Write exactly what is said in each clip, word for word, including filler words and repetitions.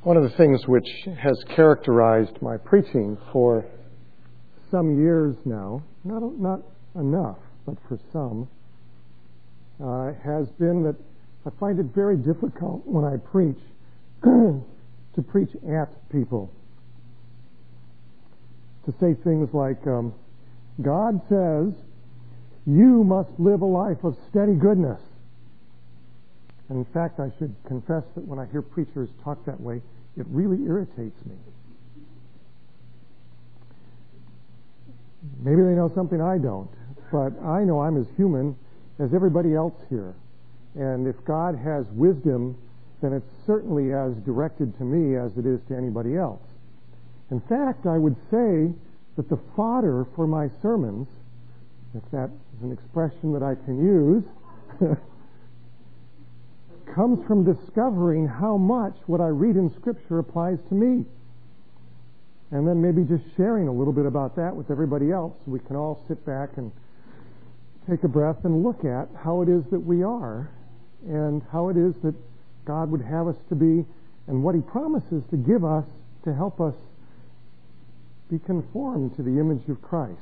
One of the things which has characterized my preaching for some years now, not not enough, but for some, uh, has been that I find it very difficult when I preach to preach at people. To say things like, um, God says, you must live a life of steady goodness. And in fact, I should confess that when I hear preachers talk that way, it really irritates me. Maybe they know something I don't, but I know I'm as human as everybody else here. And if God has wisdom, then it's certainly as directed to me as it is to anybody else. In fact, I would say that the fodder for my sermons, if that is an expression that I can use, comes from discovering how much what I read in Scripture applies to me. And then maybe just sharing a little bit about that with everybody else. We can all sit back and take a breath and look at how it is that we are and how it is that God would have us to be and what He promises to give us to help us be conformed to the image of Christ.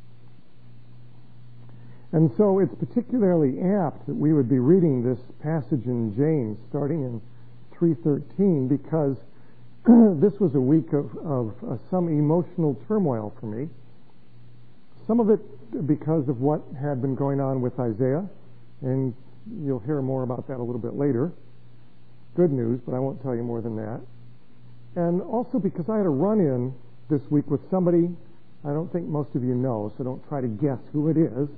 And so it's particularly apt that we would be reading this passage in James, starting in three thirteen, because this was a week of, of uh, some emotional turmoil for me. Some of it because of what had been going on with Isaiah, and you'll hear more about that a little bit later. Good news, but I won't tell you more than that. And also because I had a run-in this week with somebody I don't think most of you know, so don't try to guess who it is.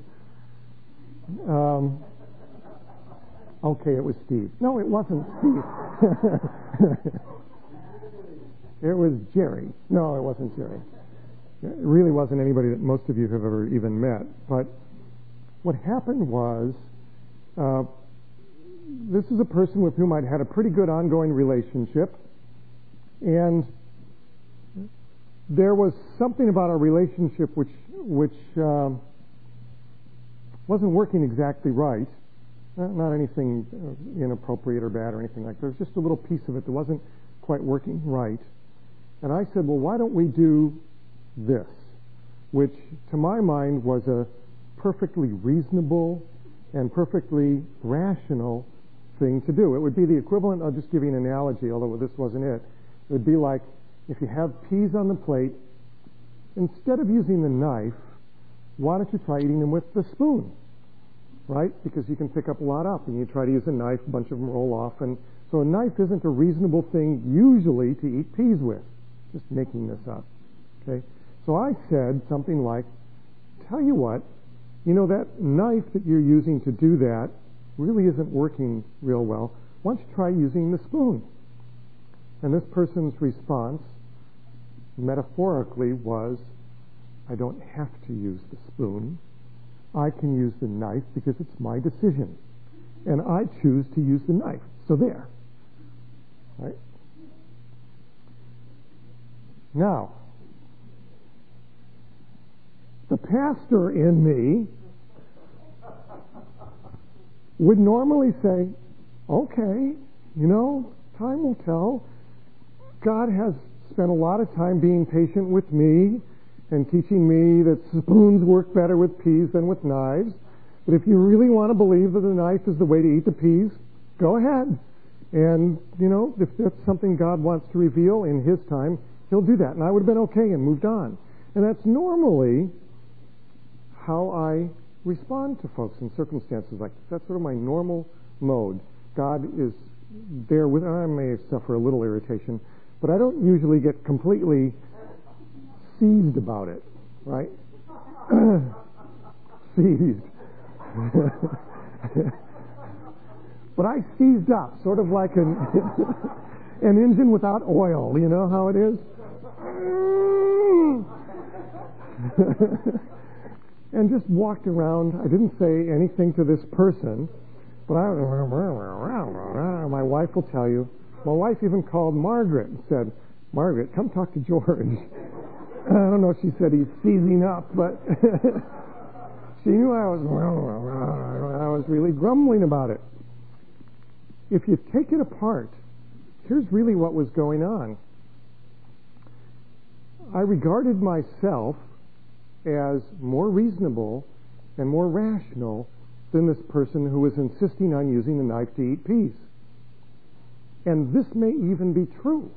Um, okay, it was Steve. No, it wasn't Steve. It was Jerry. No, it wasn't Jerry. It really wasn't anybody that most of you have ever even met. But what happened was, uh, this is a person with whom I'd had a pretty good ongoing relationship, and there was something about our relationship which which uh, wasn't working exactly right. Not, not anything uh, inappropriate or bad or anything like that. There was just a little piece of it that wasn't quite working right. And I said, well, why don't we do this? Which, to my mind, was a perfectly reasonable and perfectly rational thing to do. It would be the equivalent, I'll just give you an analogy, although this wasn't it. It would be like if you have peas on the plate, instead of using the knife, why don't you try eating them with the spoon? Right? Because you can pick up a lot up, and you try to use a knife, a bunch of them roll off. And so a knife isn't a reasonable thing usually to eat peas with. Just making this up. Okay? So I said something like, tell you what, you know, that knife that you're using to do that really isn't working real well. Why don't you try using the spoon? And this person's response, metaphorically, was, I don't have to use the spoon. I can use the knife because it's my decision. And I choose to use the knife. So there. Right? Now, the pastor in me would normally say, okay, you know, time will tell. God has spent a lot of time being patient with me and teaching me that spoons work better with peas than with knives. But if you really want to believe that the knife is the way to eat the peas, go ahead. And, you know, if that's something God wants to reveal in His time, He'll do that. And I would have been okay and moved on. And that's normally how I respond to folks in circumstances like this. That's sort of my normal mode. God is there with, I may suffer a little irritation, but I don't usually get completely seized about it, right? Seized. But I seized up, sort of like an, an engine without oil. You know how it is? And just walked around. I didn't say anything to this person, but I, my wife will tell you, my wife even called Margaret and said, Margaret, come talk to George. I don't know if she said he's seizing up, but she knew I was, I was really grumbling about it. If you take it apart, here's really what was going on. I regarded myself as more reasonable and more rational than this person who was insisting on using the knife to eat peas. And this may even be true.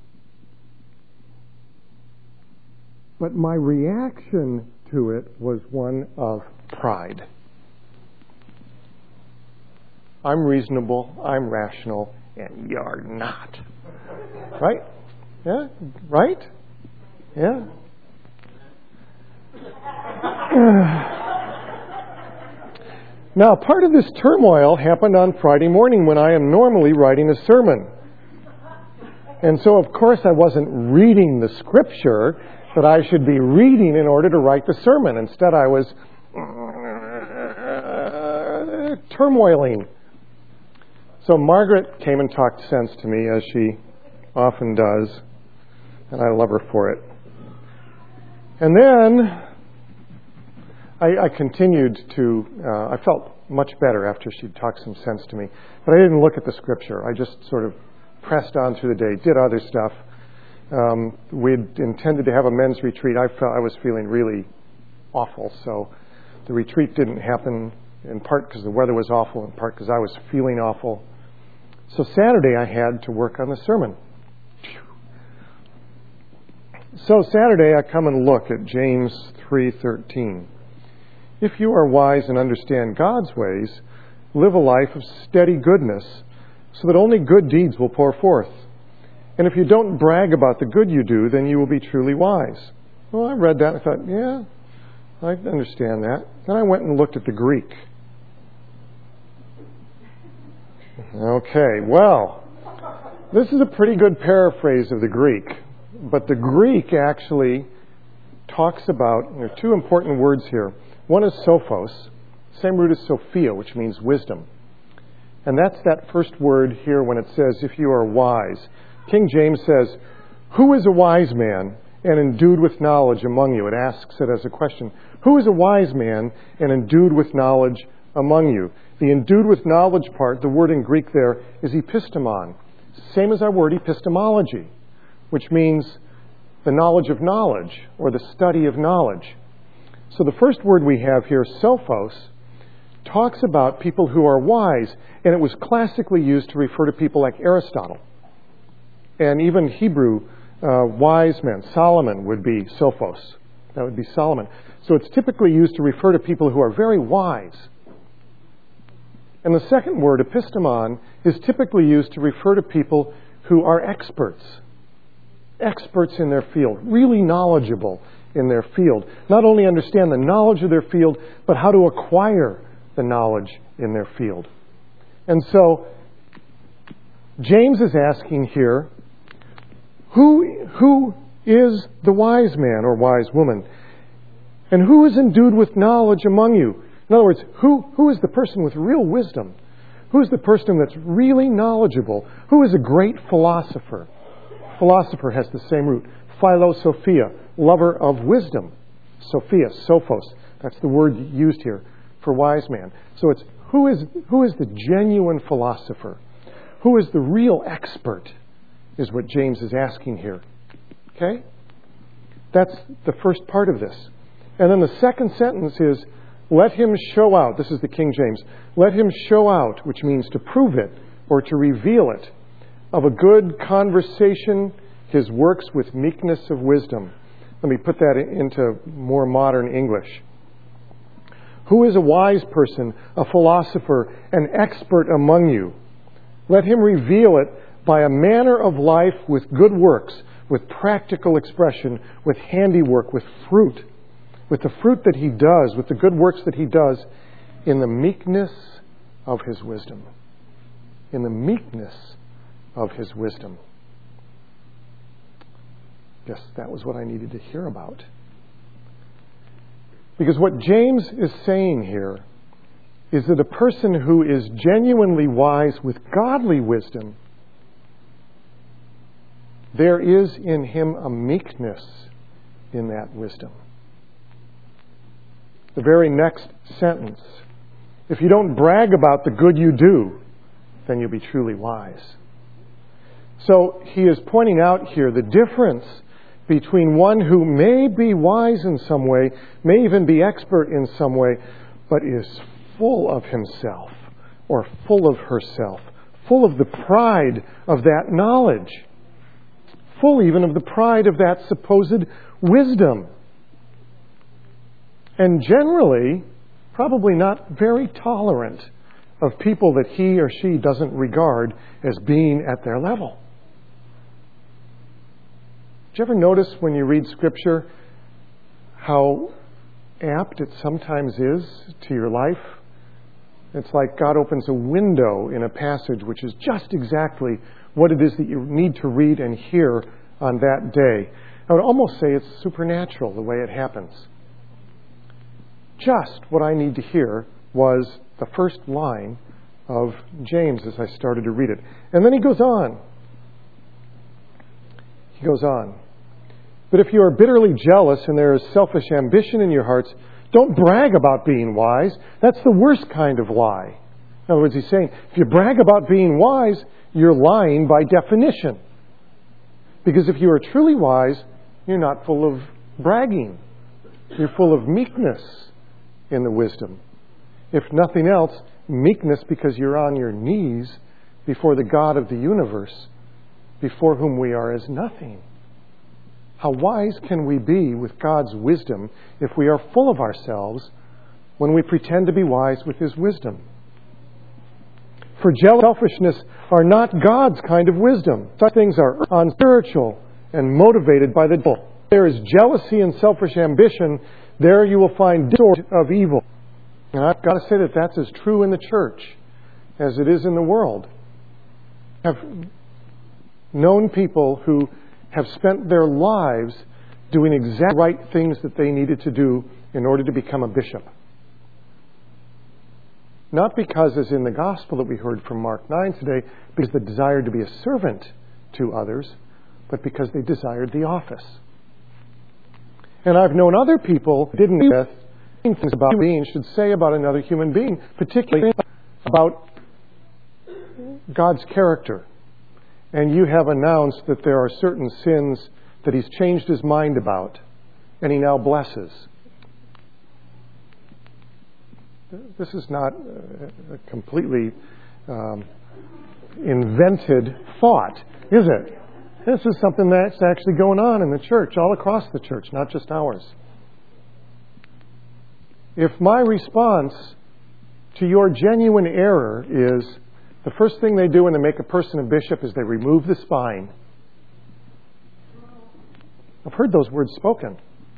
But my reaction to it was one of pride. I'm reasonable, I'm rational, and you're not. Right? Yeah? Right? Yeah? Now, part of this turmoil happened on Friday morning when I am normally writing a sermon. And so, of course, I wasn't reading the scripture that I should be reading in order to write the sermon. Instead, I was uh, turmoiling. So Margaret came and talked sense to me, as she often does, and I love her for it. And then I, I continued to, uh, I felt much better after she'd talked some sense to me. But I didn't look at the scripture. I just sort of pressed on through the day, did other stuff. Um, we'd intended to have a men's retreat. I felt I was feeling really awful, so the retreat didn't happen, in part because the weather was awful, in part because I was feeling awful. So Saturday I had to work on the sermon. So Saturday I come and look at James three thirteen. If you are wise and understand God's ways, live a life of steady goodness, so that only good deeds will pour forth. And if you don't brag about the good you do, then you will be truly wise. Well, I read that and I thought, yeah, I understand that. Then I went and looked at the Greek. Okay, well, this is a pretty good paraphrase of the Greek. But the Greek actually talks about, there are two important words here. One is sophos, same root as Sophia, which means wisdom. And that's that first word here when it says, if you are wise. King James says, who is a wise man and endued with knowledge among you? It asks it as a question. Who is a wise man and endued with knowledge among you? The endued with knowledge part, the word in Greek there is epistemon. Same as our word epistemology, which means the knowledge of knowledge or the study of knowledge. So the first word we have here, sophos, talks about people who are wise, and it was classically used to refer to people like Aristotle. And even Hebrew uh, wise men, Solomon would be sophos. That would be Solomon. So it's typically used to refer to people who are very wise. And the second word, epistemon, is typically used to refer to people who are experts. Experts in their field, really knowledgeable in their field. Not only understand the knowledge of their field, but how to acquire the knowledge in their field. And so, James is asking here, who, who is the wise man or wise woman? And who is endued with knowledge among you? In other words, who, who is the person with real wisdom? Who is the person that's really knowledgeable? Who is a great philosopher? Philosopher has the same root. Philosophia, lover of wisdom. Sophia, sophos. That's the word used here for wise man. So it's who is who is the genuine philosopher? Who is the real expert? Is what James is asking here. Okay? That's the first part of this. And then the second sentence is, let him show out. This is the King James. Let him show out, which means to prove it or to reveal it, of a good conversation, his works with meekness of wisdom. Let me put that into more modern English. Who is a wise person, a philosopher, an expert among you? Let him reveal it by a manner of life with good works, with practical expression, with handiwork, with fruit, with the fruit that he does, with the good works that he does, in the meekness of his wisdom. In the meekness of his wisdom. Guess that was what I needed to hear about. Because what James is saying here is that a person who is genuinely wise with godly wisdom, there is in him a meekness in that wisdom. The very next sentence, if you don't brag about the good you do, then you'll be truly wise. So he is pointing out here the difference between one who may be wise in some way, may even be expert in some way, but is full of himself or full of herself, full of the pride of that knowledge, full even of the pride of that supposed wisdom. And generally, probably not very tolerant of people that he or she doesn't regard as being at their level. Do you ever notice when you read Scripture how apt it sometimes is to your life? It's like God opens a window in a passage which is just exactly what it is that you need to read and hear on that day. I would almost say it's supernatural the way it happens. Just what I need to hear was the first line of James as I started to read it. And then he goes on. He goes on. But if you are bitterly jealous and there is selfish ambition in your hearts, don't brag about being wise. That's the worst kind of lie. In other words, he's saying, if you brag about being wise, you're lying by definition. Because if you are truly wise, you're not full of bragging. You're full of meekness in the wisdom. If nothing else, meekness because you're on your knees before the God of the universe, before whom we are as nothing. How wise can we be with God's wisdom if we are full of ourselves when we pretend to be wise with His wisdom? For jealousy and selfishness are not God's kind of wisdom. Such things are unspiritual and motivated by the devil. There is jealousy and selfish ambition. There you will find discord of evil. And I've got to say that that's as true in the church as it is in the world. I've known people who have spent their lives doing exactly right things that they needed to do in order to become a bishop. Not because, as in the gospel that we heard from Mark nine today, because they desired to be a servant to others, but because they desired the office. And I've known other people who didn't know things about being should say about another human being, particularly about God's character. And you have announced that there are certain sins that He's changed His mind about, and He now blesses. This is not a completely um, invented thought, is it? This is something that's actually going on in the church, all across the church, not just ours. If my response to your genuine error is, the first thing they do when they make a person a bishop is they remove the spine. I've heard those words spoken.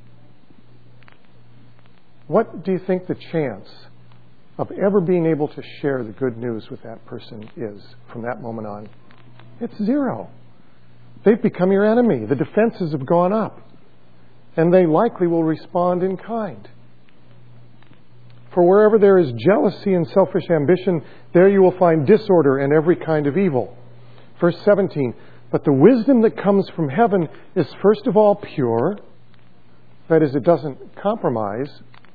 What do you think the chance of ever being able to share the good news with that person is from that moment on? It's zero. They've become your enemy. The defenses have gone up. And they likely will respond in kind. For wherever there is jealousy and selfish ambition, there you will find disorder and every kind of evil. Verse seventeen, but the wisdom that comes from heaven is first of all pure. That is, it doesn't compromise.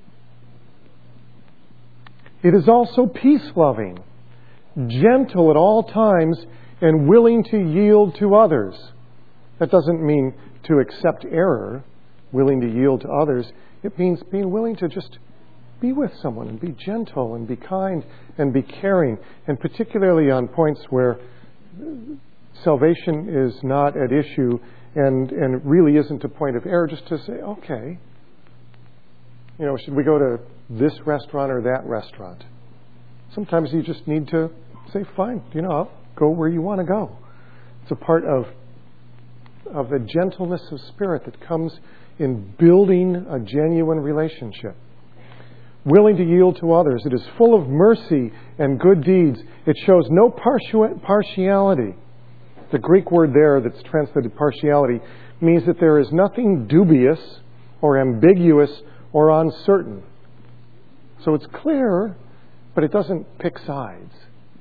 It is also peace-loving, gentle at all times, and willing to yield to others. That doesn't mean to accept error, willing to yield to others. It means being willing to just be with someone and be gentle and be kind and be caring, and particularly on points where salvation is not at issue and, and really isn't a point of error, just to say, okay, you know, should we go to this restaurant or that restaurant? Sometimes you just need to say, fine, you know, I'll go where you want to go. It's a part of, of the gentleness of spirit that comes in building a genuine relationship. Willing to yield to others. It is full of mercy and good deeds. It shows no partiality. The Greek word there that's translated partiality means that there is nothing dubious or ambiguous or uncertain. So it's clear, but it doesn't pick sides.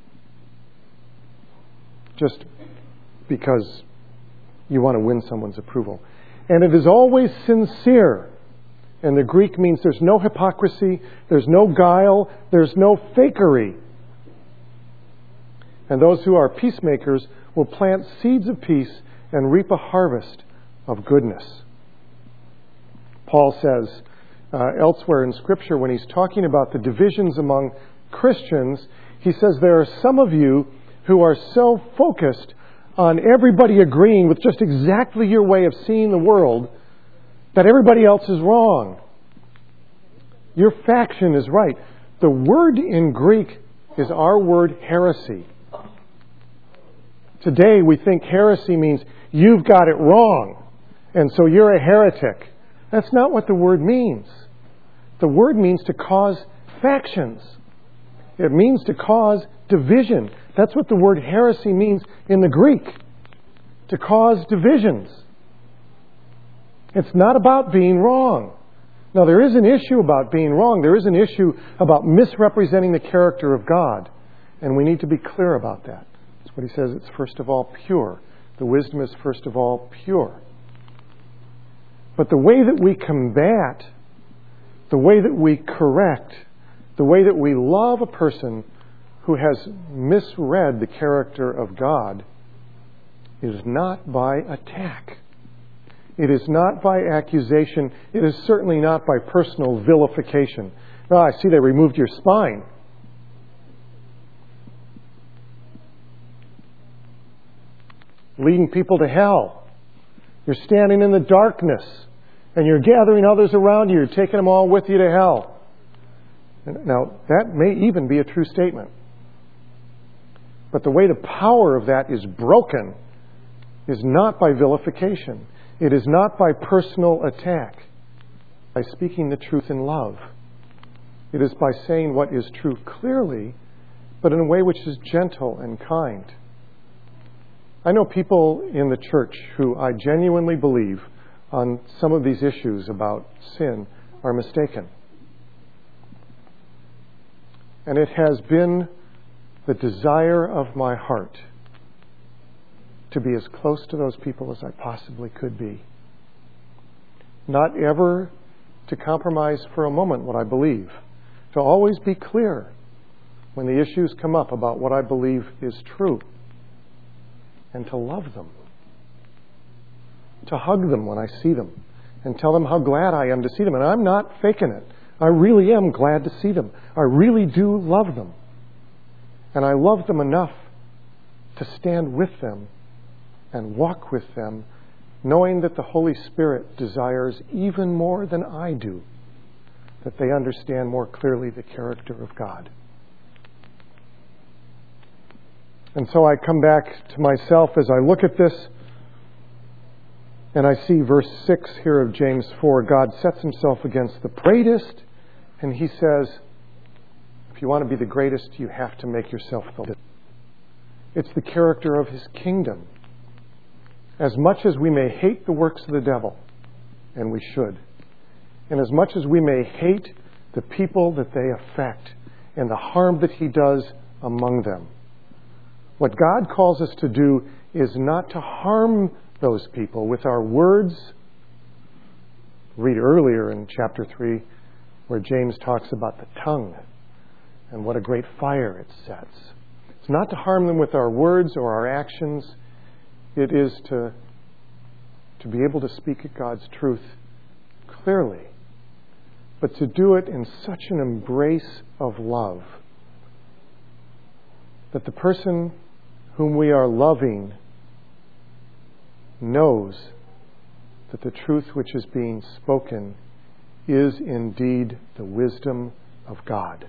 Just because you want to win someone's approval. And it is always sincere. And the Greek means there's no hypocrisy, there's no guile, there's no fakery. And those who are peacemakers will plant seeds of peace and reap a harvest of goodness. Paul says uh, elsewhere in Scripture, when he's talking about the divisions among Christians, he says there are some of you who are so focused on everybody agreeing with just exactly your way of seeing the world that everybody else is wrong. Your faction is right. The word in Greek is our word heresy. Today we think heresy means you've got it wrong, and so you're a heretic. That's not what the word means. The word means to cause factions. It means to cause division. That's what the word heresy means in the Greek. To cause divisions. It's not about being wrong. Now, there is an issue about being wrong. There is an issue about misrepresenting the character of God. And we need to be clear about that. That's what he says. It's first of all pure. The wisdom is first of all pure. But the way that we combat, the way that we correct, the way that we love a person who has misread the character of God is not by attack. It is not by accusation. It is certainly not by personal vilification. Oh, I see they removed your spine. Leading people to hell. You're standing in the darkness and you're gathering others around you. You're taking them all with you to hell. Now, that may even be a true statement. But the way the power of that is broken is not by vilification. It is not by personal attack. By speaking the truth in love. It is by saying what is true clearly, but in a way which is gentle and kind. I know people in the church who I genuinely believe on some of these issues about sin are mistaken. And it has been the desire of my heart to be as close to those people as I possibly could be. Not ever to compromise for a moment what I believe. To always be clear when the issues come up about what I believe is true. And to love them. To hug them when I see them. And tell them how glad I am to see them. And I'm not faking it. I really am glad to see them. I really do love them. And I love them enough to stand with them and walk with them, knowing that the Holy Spirit desires even more than I do that they understand more clearly the character of God. And so I come back to myself as I look at this, and I see verse six here of James four. God sets himself against the greatest, and he says, if you want to be the greatest, you have to make yourself the least. It's the character of his kingdom. As much as we may hate the works of the devil, and we should, and as much as we may hate the people that they affect and the harm that he does among them, what God calls us to do is not to harm those people with our words. Read earlier in chapter three where James talks about the tongue and what a great fire it sets. It's not to harm them with our words or our actions. It is to, to be able to speak God's truth clearly, but to do it in such an embrace of love that the person whom we are loving knows that the truth which is being spoken is indeed the wisdom of God.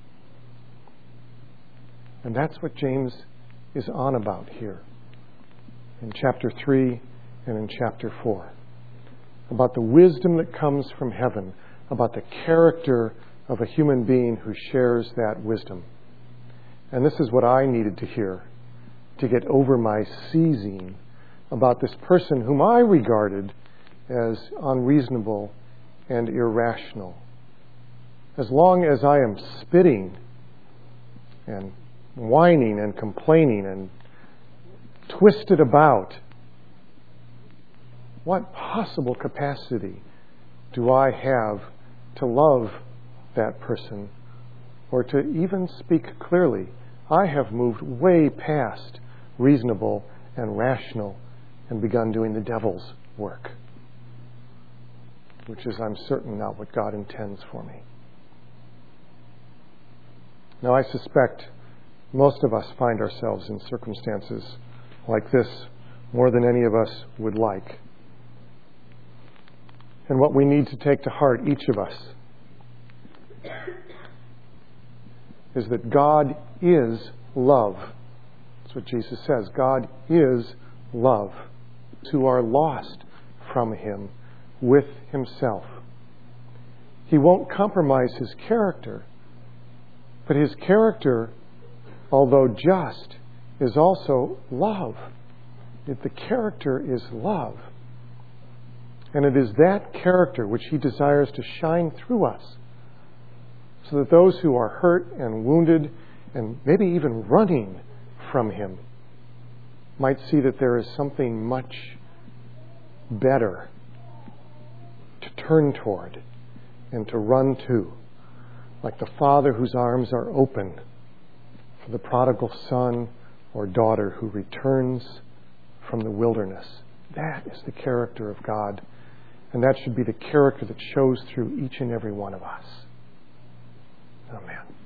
And that's what James is on about here in chapter three and in chapter four. About the wisdom that comes from heaven, about the character of a human being who shares that wisdom. And this is what I needed to hear to get over my seizing about this person whom I regarded as unreasonable and irrational. As long as I am spitting and whining and complaining and twisted about, what possible capacity do I have to love that person or to even speak clearly I have moved way past reasonable and rational and begun doing the devil's work, which is, I'm certain, not what God intends for me. Now, I suspect most of us find ourselves in circumstances like this more than any of us would like. And what we need to take to heart, each of us, is that God is love. That's what Jesus says. God is love to our lost from Him with Himself. He won't compromise His character, but His character, although just, is also love. If the character is love. And it is that character which He desires to shine through us, so that those who are hurt and wounded and maybe even running from Him might see that there is something much better to turn toward and to run to, like the Father whose arms are open for the prodigal son or daughter who returns from the wilderness. That is the character of God, and that should be the character that shows through each and every one of us. Amen.